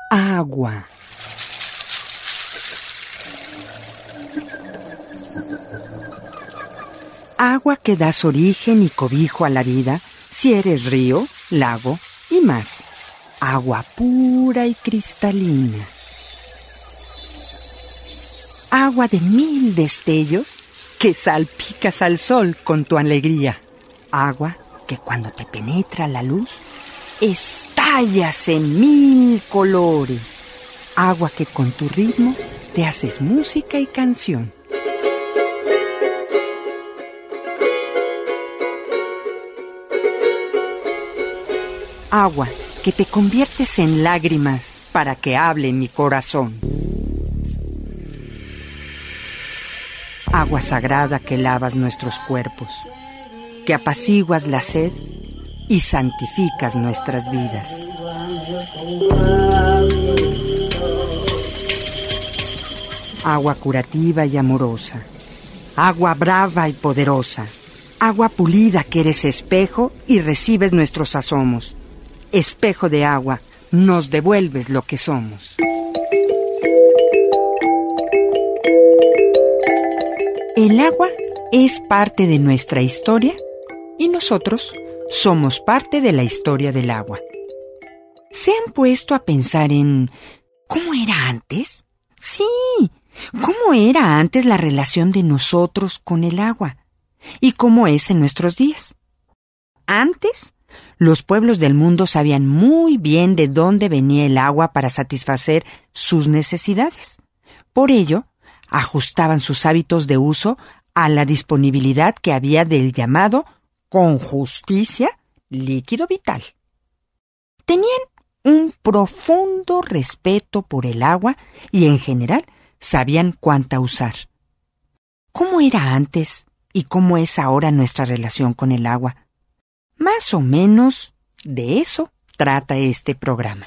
Agua. Agua que das origen y cobijo a la vida si eres río, lago y mar. Agua pura y cristalina. Agua de 1000 destellos que salpicas al sol con tu alegría. Agua que cuando te penetra la luz, estallas en 1000 colores. Agua que con tu ritmo te haces música y canción. Agua que te conviertes en lágrimas para que hable mi corazón. Agua sagrada que lavas nuestros cuerpos, que apaciguas la sed y santificas nuestras vidas. Agua curativa y amorosa, agua brava y poderosa, agua pulida que eres espejo y recibes nuestros asomos. Espejo de agua, nos devuelves lo que somos. El agua es parte de nuestra historia y nosotros somos parte de la historia del agua. ¿Se han puesto a pensar en cómo era antes? Sí, ¿cómo era antes la relación de nosotros con el agua? ¿Y cómo es en nuestros días? Antes, los pueblos del mundo sabían muy bien de dónde venía el agua para satisfacer sus necesidades. Por ello, ajustaban sus hábitos de uso a la disponibilidad que había del llamado, con justicia, líquido vital. Tenían un profundo respeto por el agua y, en general, sabían cuánta usar. ¿Cómo era antes y cómo es ahora nuestra relación con el agua? Más o menos de eso trata este programa.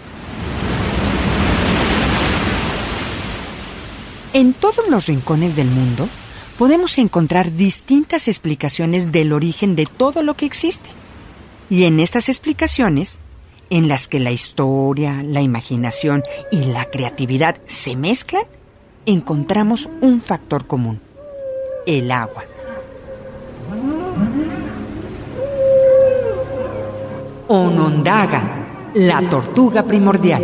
En todos los rincones del mundo podemos encontrar distintas explicaciones del origen de todo lo que existe. Y en estas explicaciones, en las que la historia, la imaginación y la creatividad se mezclan, encontramos un factor común: el agua. Onondaga, la tortuga primordial.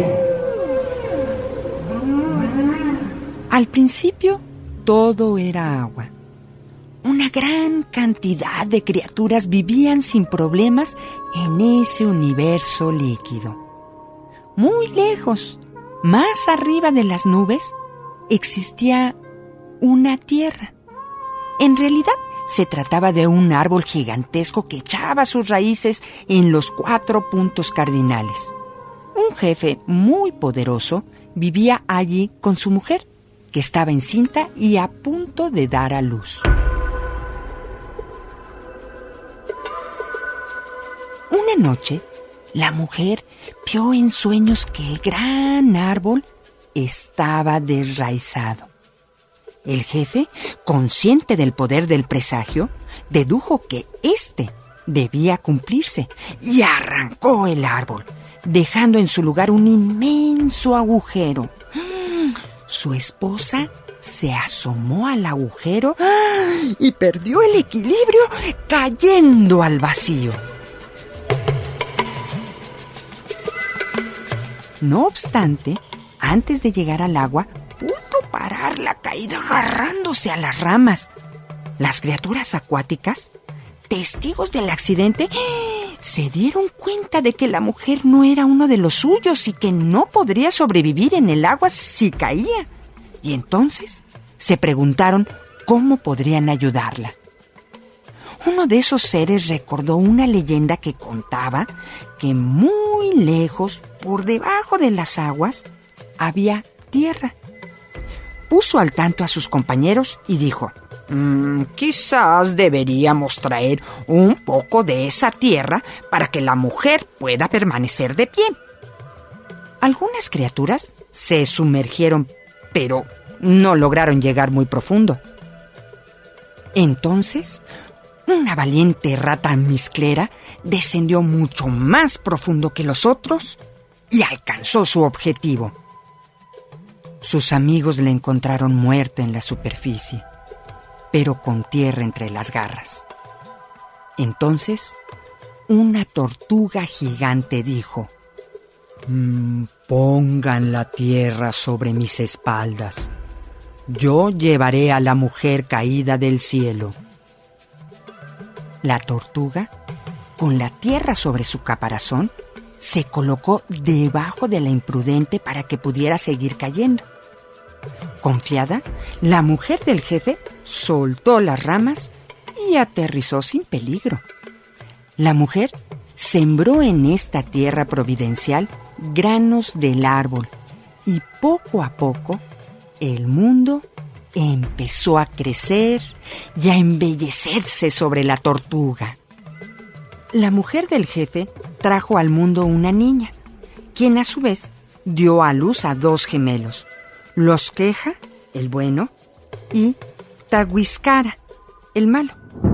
Al principio, todo era agua. Una gran cantidad de criaturas vivían sin problemas en ese universo líquido. Muy lejos, más arriba de las nubes, existía una tierra. En realidad, se trataba de un árbol gigantesco que echaba sus raíces en los 4 puntos cardinales. Un jefe muy poderoso vivía allí con su mujer, que estaba encinta y a punto de dar a luz. Una noche, la mujer vio en sueños que el gran árbol estaba desraizado. El jefe, consciente del poder del presagio, dedujo que éste debía cumplirse y arrancó el árbol, dejando en su lugar un inmenso agujero. Su esposa se asomó al agujero y perdió el equilibrio, cayendo al vacío. No obstante, antes de llegar al agua, pudo parar la caída agarrándose a las ramas. Las criaturas acuáticas, testigos del accidente, se dieron cuenta de que la mujer no era uno de los suyos y que no podría sobrevivir en el agua si caía. Y entonces se preguntaron cómo podrían ayudarla. Uno de esos seres recordó una leyenda que contaba que muy lejos, por debajo de las aguas, había tierra. Puso al tanto a sus compañeros y dijo: quizás deberíamos traer un poco de esa tierra para que la mujer pueda permanecer de pie. Algunas criaturas se sumergieron, pero no lograron llegar muy profundo. Entonces, una valiente rata misclera descendió mucho más profundo que los otros y alcanzó su objetivo. Sus amigos le encontraron muerta en la superficie, pero con tierra entre las garras. Entonces, una tortuga gigante dijo: pongan la tierra sobre mis espaldas. Yo llevaré a la mujer caída del cielo. La tortuga, con la tierra sobre su caparazón, se colocó debajo de la imprudente para que pudiera seguir cayendo. Confiada, la mujer del jefe soltó las ramas y aterrizó sin peligro. La mujer sembró en esta tierra providencial granos del árbol y poco a poco el mundo empezó a crecer y a embellecerse sobre la tortuga. La mujer del jefe trajo al mundo una niña, quien a su vez dio a luz a 2 gemelos, Los Queja, el bueno, y Tahuiscara, el malo.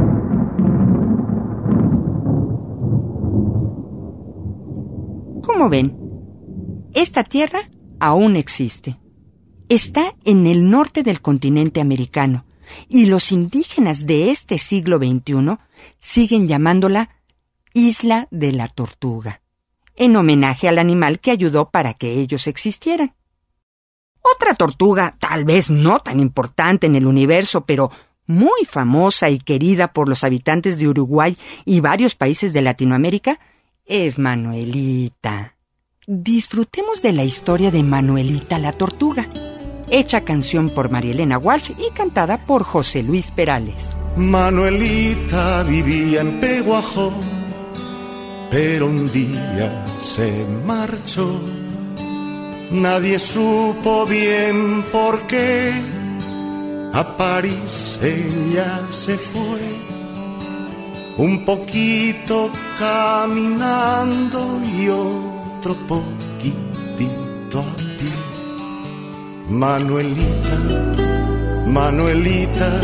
Como ven, esta tierra aún existe. Está en el norte del continente americano y los indígenas de este siglo XXI siguen llamándola Isla de la Tortuga, en homenaje al animal que ayudó para que ellos existieran. Otra tortuga, tal vez no tan importante en el universo, pero muy famosa y querida por los habitantes de Uruguay y varios países de Latinoamérica, es Manuelita. Disfrutemos de la historia de Manuelita la tortuga, hecha canción por María Elena Walsh y cantada por José Luis Perales. Manuelita vivía en Peguajó, pero un día se marchó. Nadie supo bien por qué. A París ella se fue, un poquito caminando y otro poquitito a pie. Manuelita, Manuelita,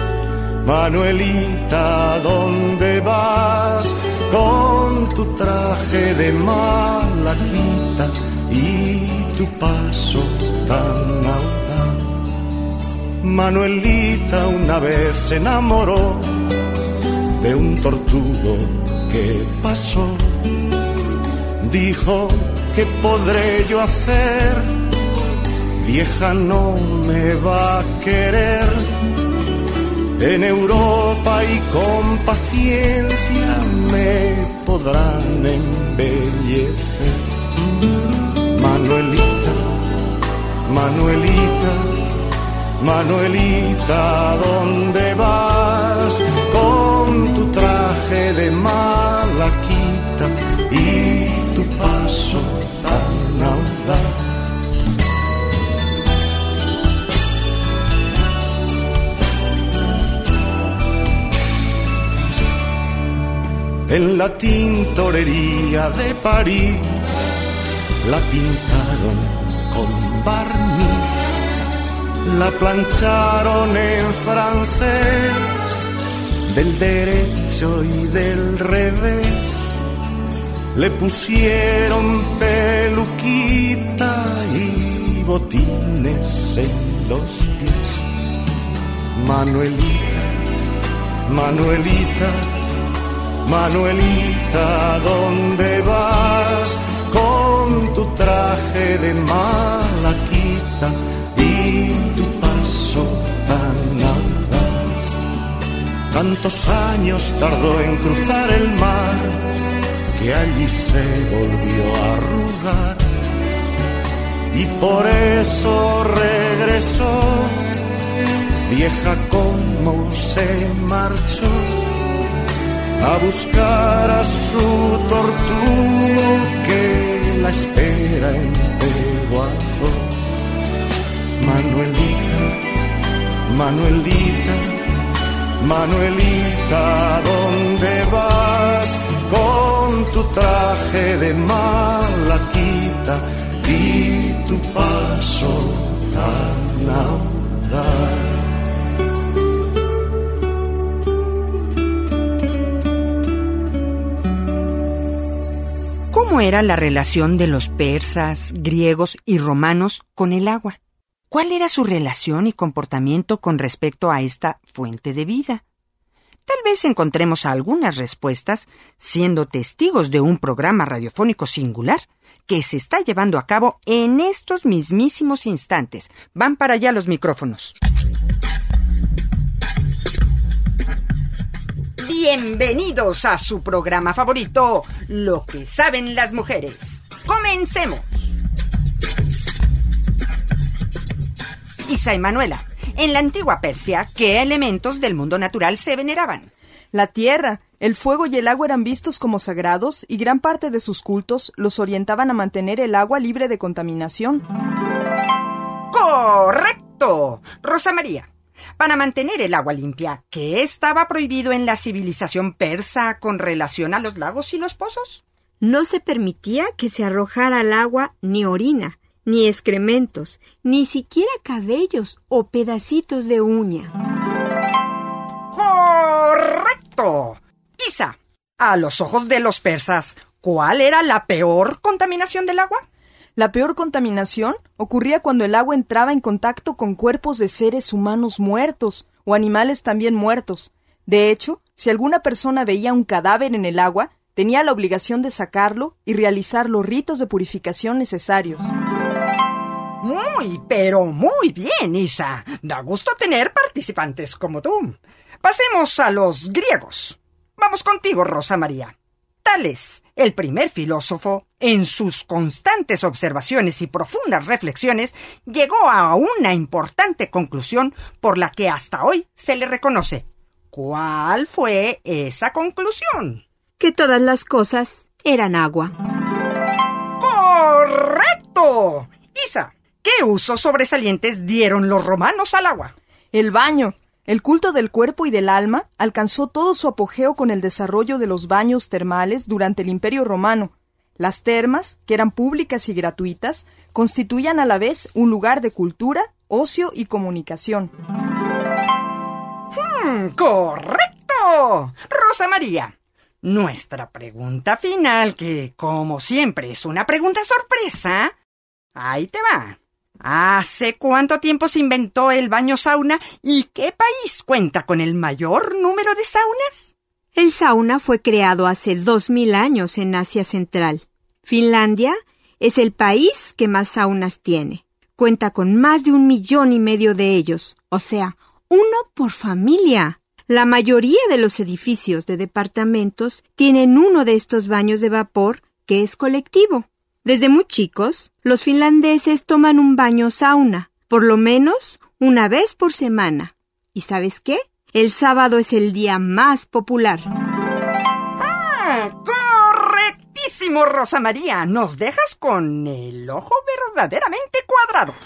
Manuelita, ¿dónde vas? Con tu traje de malaquita y tu paso tan audaz. Manuelita una vez se enamoró de un tortugo que pasó. Dijo: ¿qué podré yo hacer? Vieja no me va a querer. En Europa y con paciencia me podrán embellecer. Manuelita, Manuelita, Manuelita, ¿dónde vas? Con tu traje de malaquita y tu paso tan audaz. En la tintorería de París la pintaron con barniz, la plancharon en francés, del derecho y del revés. Le pusieron peluquita y botines en los pies. Manuelita, Manuelita, Manuelita, ¿dónde vas? Con tu traje de malaquita y tu paso tan audaz. Tantos años tardó en cruzar el mar, que allí se volvió a arrugar, y por eso regresó, vieja como se marchó, a buscar a su tortugo que la espera en Peguajó. Manuelita, Manuelita, Manuelita, ¿dónde vas? Con tu traje de malaquita y tu paso tan audaz. ¿Cómo era la relación de los persas, griegos y romanos con el agua? ¿Cuál era su relación y comportamiento con respecto a esta fuente de vida? Tal vez encontremos algunas respuestas siendo testigos de un programa radiofónico singular que se está llevando a cabo en estos mismísimos instantes. Van para allá los micrófonos. Bienvenidos a su programa favorito, Lo que saben las mujeres. ¡Comencemos! Isa y Manuela, en la antigua Persia, ¿qué elementos del mundo natural se veneraban? La tierra, el fuego y el agua eran vistos como sagrados y gran parte de sus cultos los orientaban a mantener el agua libre de contaminación. ¡Correcto! Rosa María, para mantener el agua limpia, ¿qué estaba prohibido en la civilización persa con relación a los lagos y los pozos? No se permitía que se arrojara al agua ni orina, ni excrementos, ni siquiera cabellos o pedacitos de uña. ¡Correcto! Isa, a los ojos de los persas, ¿cuál era la peor contaminación del agua? La peor contaminación ocurría cuando el agua entraba en contacto con cuerpos de seres humanos muertos o animales también muertos. De hecho, si alguna persona veía un cadáver en el agua, tenía la obligación de sacarlo y realizar los ritos de purificación necesarios. Muy, pero muy bien, Isa. Da gusto tener participantes como tú. Pasemos a los griegos. Vamos contigo, Rosa María. Tales, el primer filósofo, en sus constantes observaciones y profundas reflexiones, llegó a una importante conclusión por la que hasta hoy se le reconoce. ¿Cuál fue esa conclusión? Que todas las cosas eran agua. ¡Correcto! Isa, ¿qué usos sobresalientes dieron los romanos al agua? El baño. El culto del cuerpo y del alma alcanzó todo su apogeo con el desarrollo de los baños termales durante el Imperio Romano. Las termas, que eran públicas y gratuitas, constituían a la vez un lugar de cultura, ocio y comunicación. ¡Correcto! Rosa María, nuestra pregunta final, que como siempre es una pregunta sorpresa, ahí te va. ¿Hace cuánto tiempo se inventó el baño sauna y qué país cuenta con el mayor número de saunas? El sauna fue creado hace 2000 años en Asia Central. Finlandia es el país que más saunas tiene. Cuenta con más de 1,5 millones de ellos, o sea, 1 por familia. La mayoría de los edificios de departamentos tienen uno de estos baños de vapor que es colectivo. Desde muy chicos, los finlandeses toman un baño sauna, por lo menos una vez por semana. ¿Y sabes qué? El sábado es el día más popular. ¡Correctísimo, Rosa María! Nos dejas con el ojo verdaderamente cuadrado.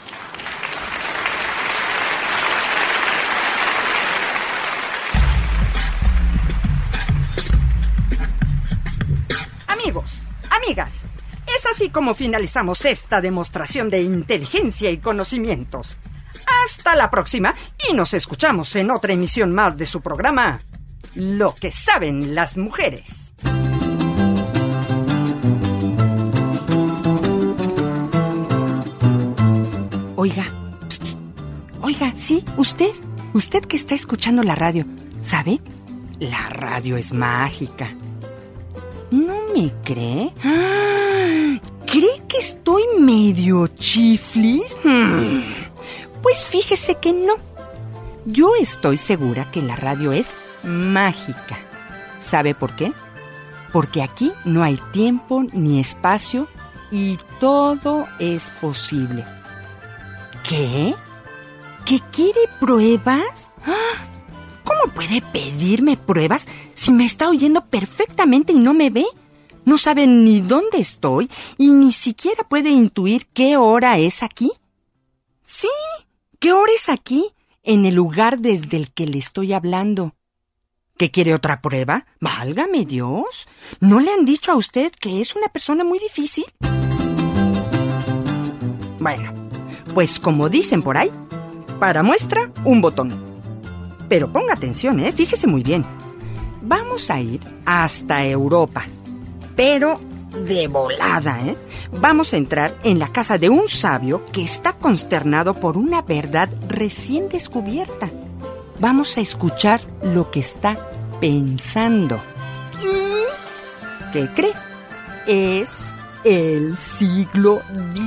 Amigos, amigas, es así como finalizamos esta demostración de inteligencia y conocimientos. Hasta la próxima y nos escuchamos en otra emisión más de su programa, Lo que saben las mujeres. Oiga, oiga, sí, usted que está escuchando la radio, ¿sabe? La radio es mágica. ¿No me cree? ¿Cree que estoy medio chiflis? Pues fíjese que no. Yo estoy segura que la radio es mágica. ¿Sabe por qué? Porque aquí no hay tiempo ni espacio y todo es posible. ¿Qué? ¿Que quiere pruebas? ¿Cómo puede pedirme pruebas si me está oyendo perfectamente y no me ve? No sabe ni dónde estoy y ni siquiera puede intuir qué hora es aquí. Sí, ¿qué hora es aquí? En el lugar desde el que le estoy hablando. ¿Qué quiere otra prueba? ¡Válgame Dios! ¿No le han dicho a usted que es una persona muy difícil? Bueno, pues como dicen por ahí, para muestra, un botón. Pero ponga atención, fíjese muy bien. Vamos a ir hasta Europa, pero de volada, ¿eh? Vamos a entrar en la casa de un sabio que está consternado por una verdad recién descubierta. Vamos a escuchar lo que está pensando. ¿Y qué cree? Es el siglo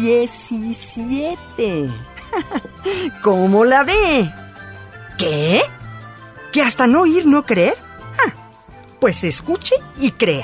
XVII. ¿Cómo la ve? ¿Qué? ¿Que hasta no oír, no creer? Pues escuche y crea.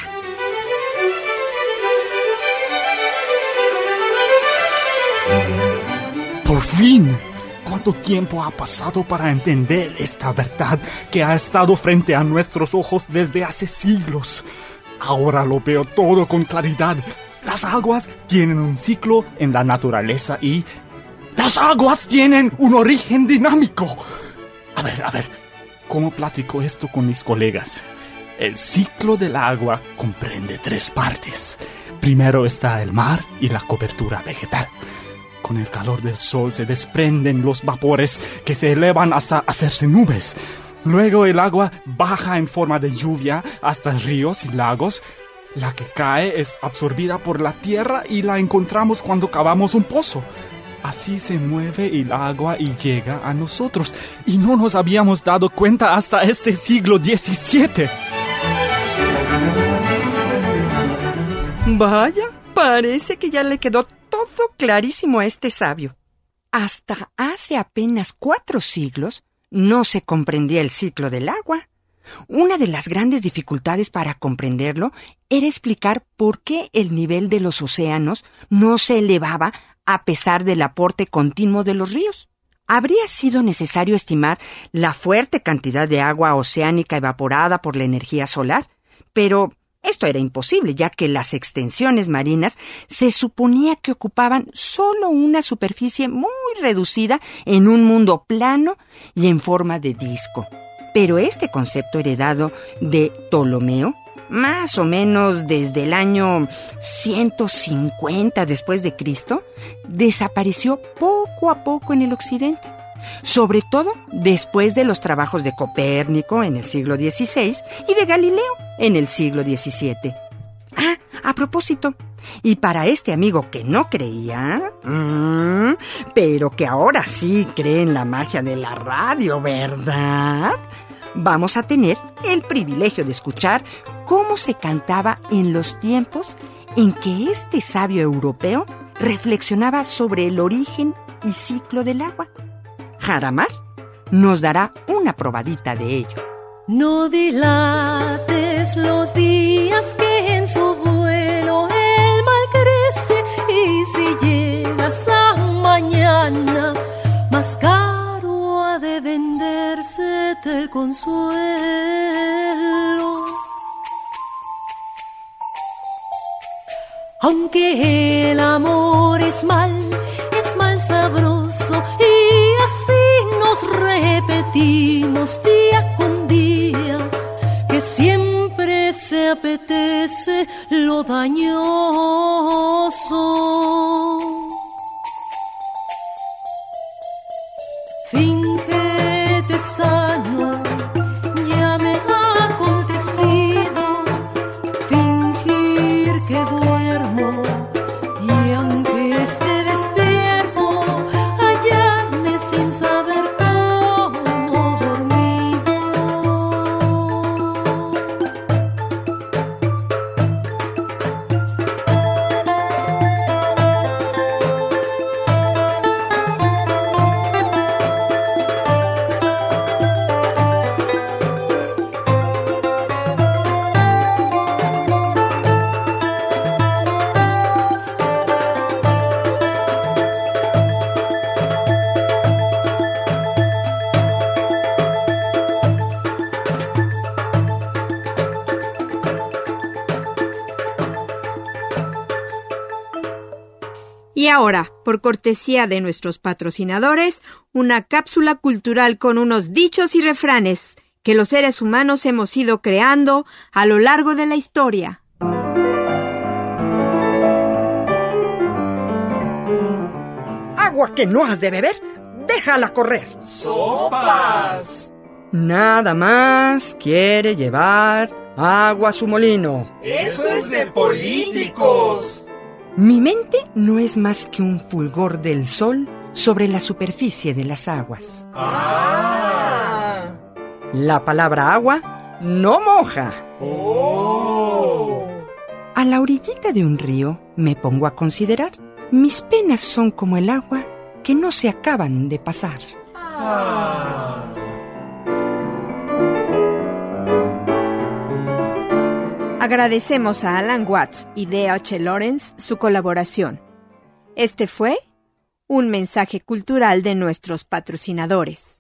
¡Por fin! ¿Cuánto tiempo ha pasado para entender esta verdad que ha estado frente a nuestros ojos desde hace siglos? Ahora lo veo todo con claridad. Las aguas tienen un ciclo en la naturaleza y las aguas tienen un origen dinámico. A ver, ¿cómo platico esto con mis colegas? El ciclo del agua comprende 3 partes. Primero está el mar y la cobertura vegetal. Con el calor del sol se desprenden los vapores que se elevan hasta hacerse nubes. Luego el agua baja en forma de lluvia hasta ríos y lagos. La que cae es absorbida por la tierra y la encontramos cuando cavamos un pozo. Así se mueve el agua y llega a nosotros. Y no nos habíamos dado cuenta hasta este siglo XVII. Vaya, parece que ya le quedó todo clarísimo a este sabio. Hasta hace apenas 4 siglos no se comprendía el ciclo del agua. Una de las grandes dificultades para comprenderlo era explicar por qué el nivel de los océanos no se elevaba a pesar del aporte continuo de los ríos. Habría sido necesario estimar la fuerte cantidad de agua oceánica evaporada por la energía solar, pero esto era imposible, ya que las extensiones marinas se suponía que ocupaban solo una superficie muy reducida en un mundo plano y en forma de disco. Pero este concepto heredado de Ptolomeo, más o menos desde el año 150 después de Cristo, desapareció poco a poco en el occidente, sobre todo después de los trabajos de Copérnico en el siglo XVI y de Galileo en el siglo XVII. A propósito, y para este amigo que no creía, pero que ahora sí cree en la magia de la radio, ¿verdad? Vamos a tener el privilegio de escuchar cómo se cantaba en los tiempos en que este sabio europeo reflexionaba sobre el origen y ciclo del agua. Jaramar nos dará una probadita de ello. No dilates los días que en su vuelo el mal crece, y si llegas a mañana, más caro ha de vendérsete el consuelo. Aunque el amor es mal sabroso, y así nos repetimos día con día, que siempre se apetece lo dañoso. Fíngete sano, ya me ha acontecido fingir que duermo, y aunque esté despierto, hallarme sin saber cómo dormido. Y ahora, por cortesía de nuestros patrocinadores, una cápsula cultural con unos dichos y refranes que los seres humanos hemos ido creando a lo largo de la historia. Agua que no has de beber, déjala correr. ¡Sopas! Nada más quiere llevar Agua a su molino. ¡Eso es de políticos! Mi mente no es más que un fulgor del sol sobre la superficie de las aguas. ¡Ah! La palabra agua no moja. ¡Oh! A la orillita de un río me pongo a considerar. Mis penas son como el agua que no se acaban de pasar. Ah. Agradecemos a Alan Watts y D.H. Lawrence su colaboración. Este fue un mensaje cultural de nuestros patrocinadores.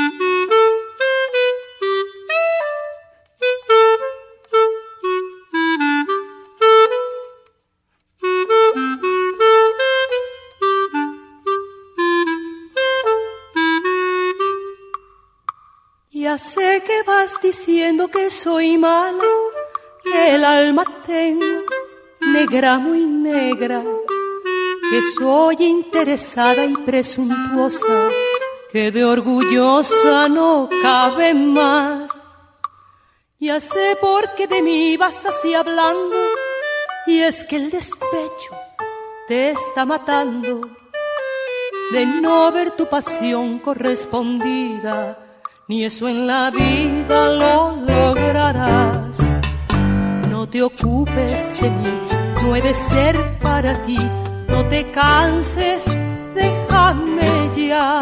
Ya sé que vas diciendo que soy mala, que el alma tengo negra, muy negra, que soy interesada y presuntuosa, que de orgullosa no cabe más. Ya sé por qué de mí vas así hablando, y es que el despecho te está matando de no ver tu pasión correspondida, ni eso en la vida lo lograrás. No te ocupes de mí, no he de ser para ti, no te canses, déjame ya.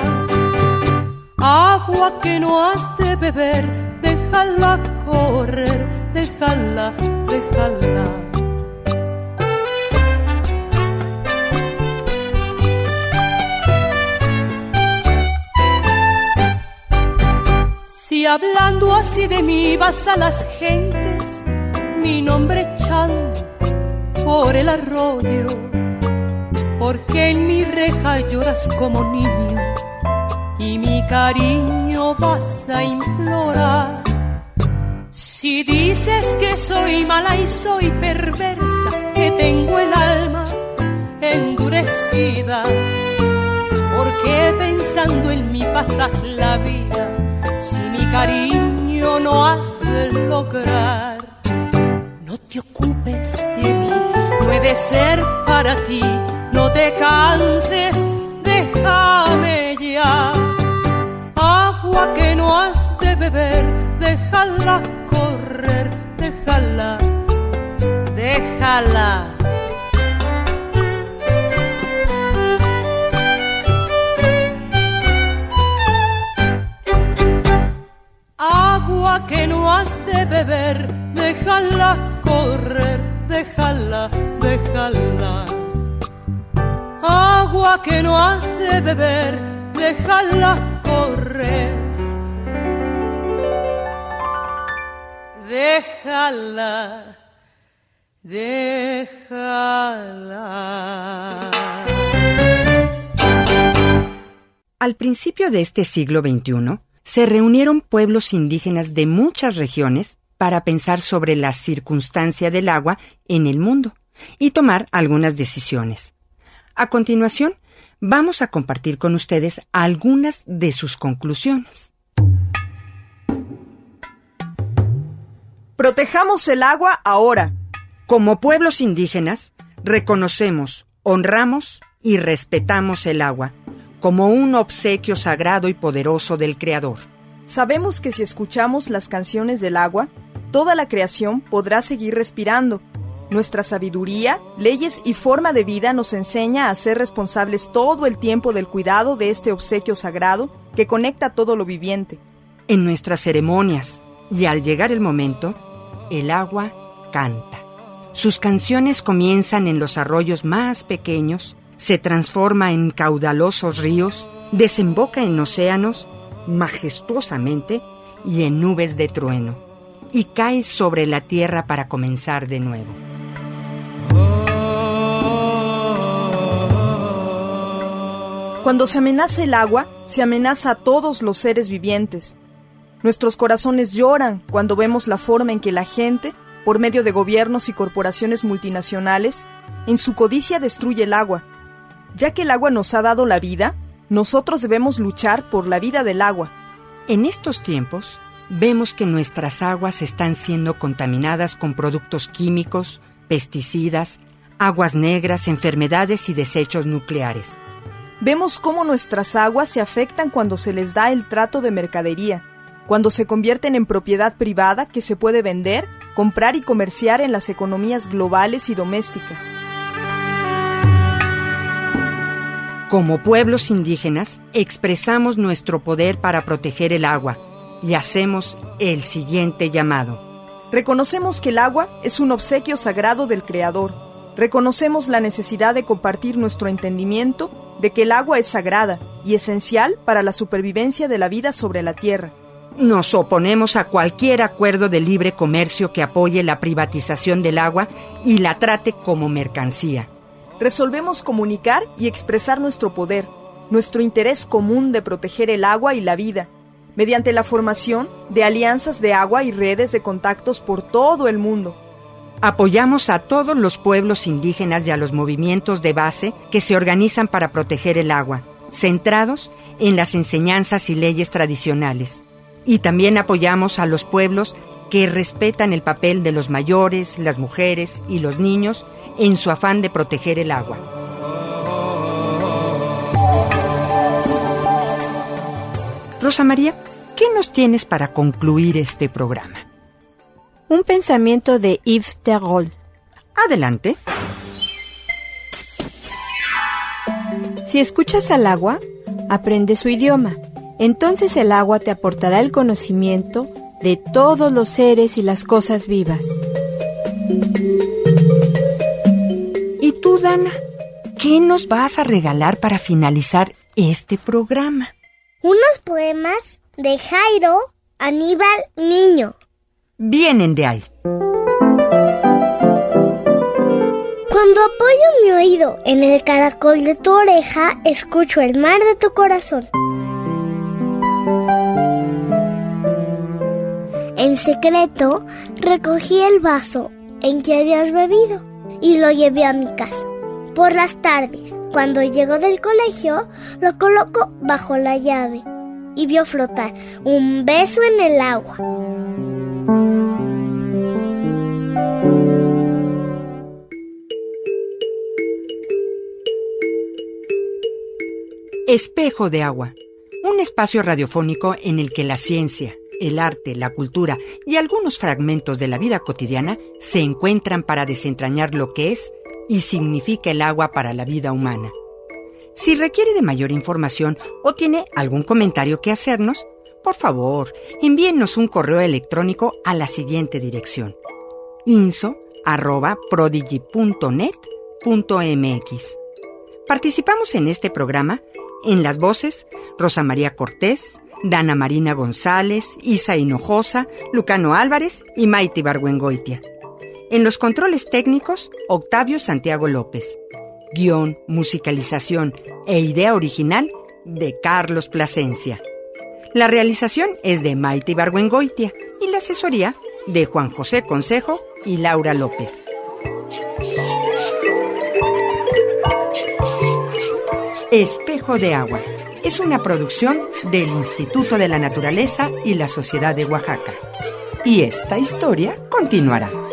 Agua que no has de beber, déjala correr, déjala, déjala. Si hablando así de mí vas a las gentes, mi nombre echando por el arroyo, porque en mi reja lloras como niño y mi cariño vas a implorar. Si dices que soy mala y soy perversa, que tengo el alma endurecida, porque pensando en mí pasas la vida, si mi cariño no has de lograr. No te ocupes de mí, no he de ser para ti, no te canses, déjame ya. Agua que no has de beber, déjala correr, déjala, déjala. Agua que no has de beber, déjala correr, déjala, déjala. Agua que no has de beber, déjala correr, déjala, déjala. Al principio de este siglo XXI, se reunieron pueblos indígenas de muchas regiones para pensar sobre la circunstancia del agua en el mundo y tomar algunas decisiones. A continuación, vamos a compartir con ustedes algunas de sus conclusiones. Protejamos el agua ahora. Como pueblos indígenas, reconocemos, honramos y respetamos el agua como un obsequio sagrado y poderoso del Creador. Sabemos que si escuchamos las canciones del agua, toda la creación podrá seguir respirando. Nuestra sabiduría, leyes y forma de vida nos enseña a ser responsables todo el tiempo del cuidado de este obsequio sagrado que conecta todo lo viviente. En nuestras ceremonias, y al llegar el momento, el agua canta. Sus canciones comienzan en los arroyos más pequeños, se transforma en caudalosos ríos, desemboca en océanos, majestuosamente, y en nubes de trueno, y cae sobre la tierra para comenzar de nuevo. Cuando se amenaza el agua, se amenaza a todos los seres vivientes. Nuestros corazones lloran cuando vemos la forma en que la gente, por medio de gobiernos y corporaciones multinacionales, en su codicia destruye el agua. Ya que el agua nos ha dado la vida, nosotros debemos luchar por la vida del agua. En estos tiempos, vemos que nuestras aguas están siendo contaminadas con productos químicos, pesticidas, aguas negras, enfermedades y desechos nucleares. Vemos cómo nuestras aguas se afectan cuando se les da el trato de mercadería, cuando se convierten en propiedad privada que se puede vender, comprar y comerciar en las economías globales y domésticas. Como pueblos indígenas, expresamos nuestro poder para proteger el agua y hacemos el siguiente llamado. Reconocemos que el agua es un obsequio sagrado del Creador. Reconocemos la necesidad de compartir nuestro entendimiento de que el agua es sagrada y esencial para la supervivencia de la vida sobre la tierra. Nos oponemos a cualquier acuerdo de libre comercio que apoye la privatización del agua y la trate como mercancía. Resolvemos comunicar y expresar nuestro poder, nuestro interés común de proteger el agua y la vida, mediante la formación de alianzas de agua y redes de contactos por todo el mundo. Apoyamos a todos los pueblos indígenas y a los movimientos de base que se organizan para proteger el agua, centrados en las enseñanzas y leyes tradicionales. Y también apoyamos a los pueblos que respetan el papel de los mayores, las mujeres y los niños en su afán de proteger el agua. Rosa María, ¿qué nos tienes para concluir este programa? Un pensamiento de Yves Terrol. Adelante. Si escuchas al agua, aprende su idioma. Entonces el agua te aportará el conocimiento de todos los seres y las cosas vivas. ¿Y tú, Dana? ¿Qué nos vas a regalar para finalizar este programa? Unos poemas de Jairo Aníbal Niño. Vienen de ahí. Cuando apoyo mi oído en el caracol de tu oreja, escucho el mar de tu corazón. En secreto, recogí el vaso en que habías bebido y lo llevé a mi casa. Por las tardes, cuando llego del colegio, lo coloco bajo la llave y vio flotar un beso en el agua. Espejo de agua, un espacio radiofónico en el que la ciencia, el arte, la cultura y algunos fragmentos de la vida cotidiana se encuentran para desentrañar lo que es y significa el agua para la vida humana. Si requiere de mayor información o tiene algún comentario que hacernos, por favor, envíennos un correo electrónico a la siguiente dirección: info@prodigy.net.mx. Participamos en este programa en las voces Rosa María Cortés, Dana Marina González, Isa Hinojosa, Lucano Álvarez y Maite Ibargüengoitia. En los controles técnicos, Octavio Santiago López. Guión, musicalización e idea original de Carlos Plasencia. La realización es de Maite Ibargüengoitia y la asesoría de Juan José Consejo y Laura López. Espejo de agua es una producción del Instituto de la Naturaleza y la Sociedad de Oaxaca. Y esta historia continuará.